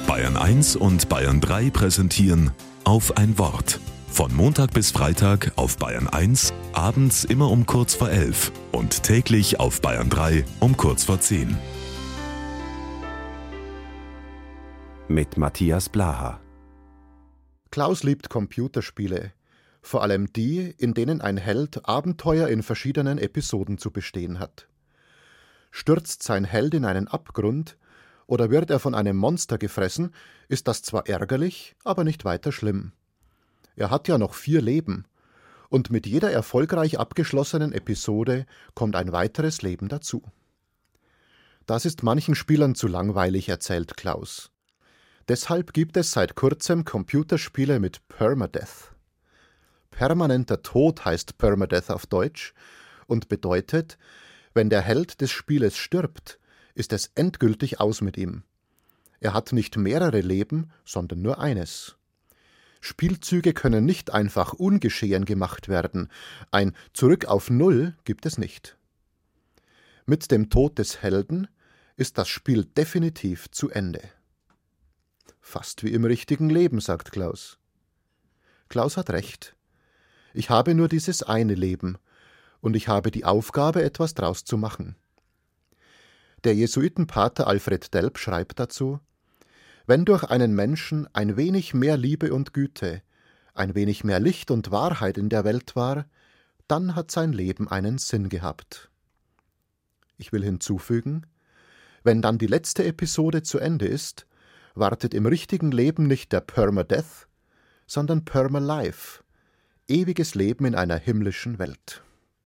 Bayern 1 und Bayern 3 präsentieren Auf ein Wort. Von Montag bis Freitag auf Bayern 1, abends immer um kurz vor 11 und täglich auf Bayern 3 um kurz vor 10. Mit Matthias Blaha. Klaus liebt Computerspiele, vor allem die, in denen ein Held Abenteuer in verschiedenen Episoden zu bestehen hat. Stürzt sein Held in einen Abgrund oder wird er von einem Monster gefressen, ist das zwar ärgerlich, aber nicht weiter schlimm. Er hat ja noch 4 Leben, und mit jeder erfolgreich abgeschlossenen Episode kommt ein weiteres Leben dazu. Das ist manchen Spielern zu langweilig, erzählt Klaus. Deshalb gibt es seit kurzem Computerspiele mit Permadeath. Permanenter Tod heißt Permadeath auf Deutsch und bedeutet, wenn der Held des Spieles stirbt, ist es endgültig aus mit ihm. Er hat nicht mehrere Leben, sondern nur eines. Spielzüge können nicht einfach ungeschehen gemacht werden. Ein Zurück auf Null gibt es nicht. Mit dem Tod des Helden ist das Spiel definitiv zu Ende. Fast wie im richtigen Leben, sagt Klaus. Klaus hat recht. Ich habe nur dieses eine Leben und ich habe die Aufgabe, etwas draus zu machen. Der Jesuitenpater Alfred Delp schreibt dazu: Wenn durch einen Menschen ein wenig mehr Liebe und Güte, ein wenig mehr Licht und Wahrheit in der Welt war, dann hat sein Leben einen Sinn gehabt. Ich will hinzufügen, wenn dann die letzte Episode zu Ende ist, wartet im richtigen Leben nicht der Permadeath, sondern Permalife, ewiges Leben in einer himmlischen Welt.